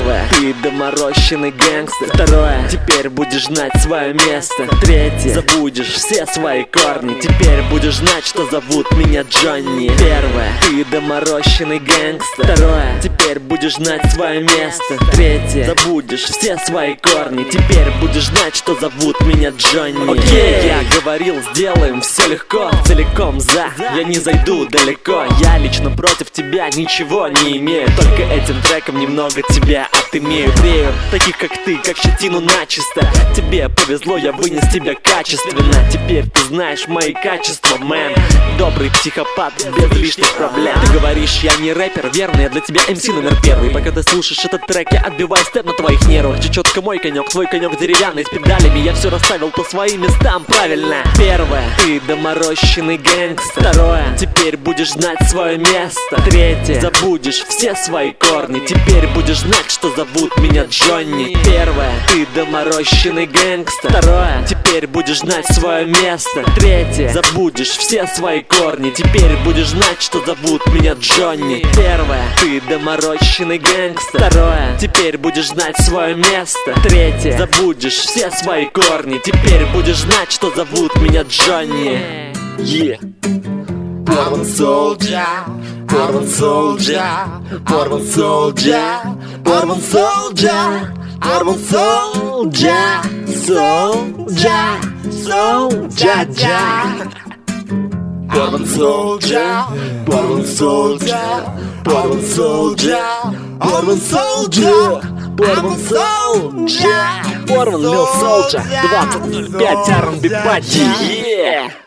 Первое, ты доморощенный гэнгстер. Второе, теперь будешь знать свое место. Третье, забудешь все свои корни. Теперь будешь знать, что зовут меня Джонни. Первое, ты доморощенный гэнгстер. Второе, теперь будешь знать свое место. Третье, забудешь все свои корни. Теперь будешь знать, что зовут меня Джонни. Окей, я говорил, сделаем все легко. Целиком за, я не зайду далеко. Я лично против тебя ничего не имею. Только этим треком немного тебя отымею. Брею таких как ты, как щетину начисто. Тебе повезло, я вынес тебя качественно. Теперь ты знаешь мои качества, мэн. Добрый психопат, без лишних проблем. Ты говоришь, я не рэпер, верно, я для тебя MC номер первый. Пока ты слушаешь этот трек, я отбиваю степ на твоих нервах. Четко мой конек, твой конек деревянный, с педалями. Я все расставил по своим местам правильно. Первое, ты доморощенный гэнгстер. Второе, теперь будешь знать свое место. Третье, забудешь все свои корни. Теперь будешь знать, что зовут меня Джонни. Первое, ты доморощенный гэнгстер. Второе, теперь будешь знать свое место. Третье, забудешь все свои корни. Теперь будешь знать, что зовут меня Джонни. Первое, ты доморощенный гэнгстер. Второе, теперь будешь знать свое место. Третье, забудешь все свои корни. Теперь будешь знать, что зовут меня Джонни. Portland soldier, Portland soldier, Portland soldier, Portland soldier, Portland soldier, soldier, soldier, Portland soldier, Portland soldier, Portland soldier, Portland soldier, Portland soldier, Portland Lil Soldier 2005 R&B Party.